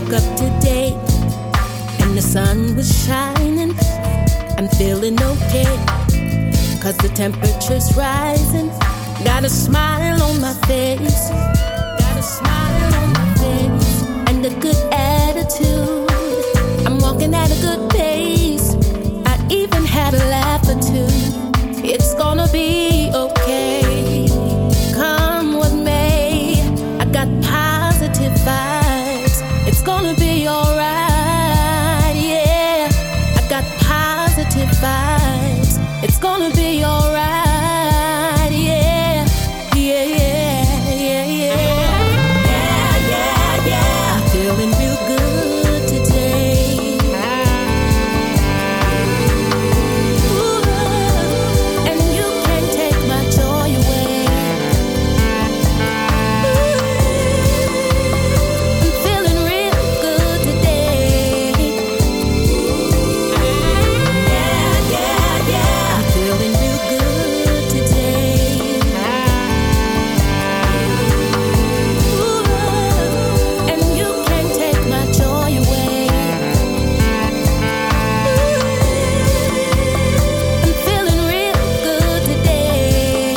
woke up today and the sun was shining. I'm feeling okay, 'cause the temperature's rising. Got a smile on my face, got a smile on my face, and a good attitude. I'm walking at a good pace. I even had a laugh or two. It's gonna be okay, come what may. I got positive vibes. It's gonna be alright, yeah. I got positive vibes. It's gonna be alright, yeah. Yeah, yeah, yeah, yeah. Yeah, yeah, yeah. I'm feeling real good today. Ooh, and you can't take my joy away. Ooh, I'm feeling real good today. Yeah, yeah, yeah. I'm feeling real good today. Ooh, and you can't take my joy away. I'm feeling real good today.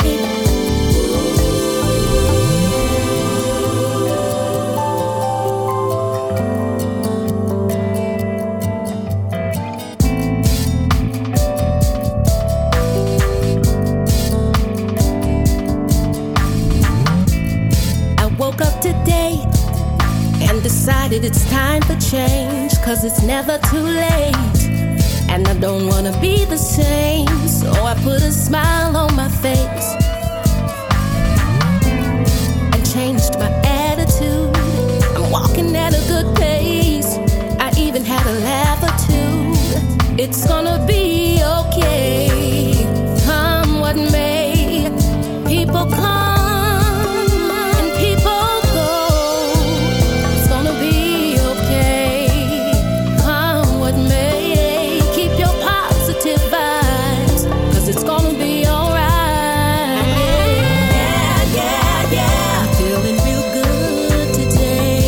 I woke up today and decided it's time for change, 'cause it's never too late. And I don't wanna be the same, so I put a smile on my face and changed my attitude. I'm walking at a good pace. I even had a laugh or two. It's gonna be okay, come what may. People come and people go. It's gonna be okay, come what may. Keep your positive vibes, 'cause it's gonna be alright. Yeah, yeah, yeah. I'm feeling real good today.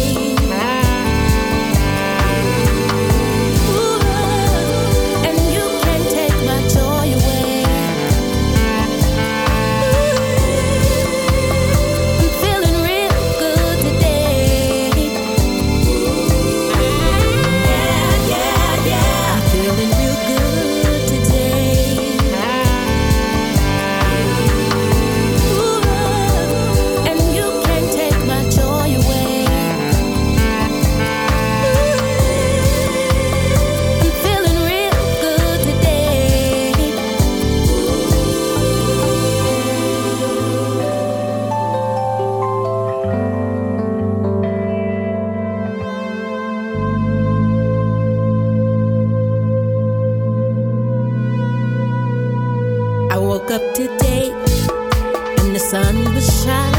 Ooh, and you can't take my joy away. I'm feeling real good today. Yeah, yeah, yeah. I'm feeling real good today. Ooh, and you can't take my joy away. I'm feeling real good today. I woke up today and the sun was shining.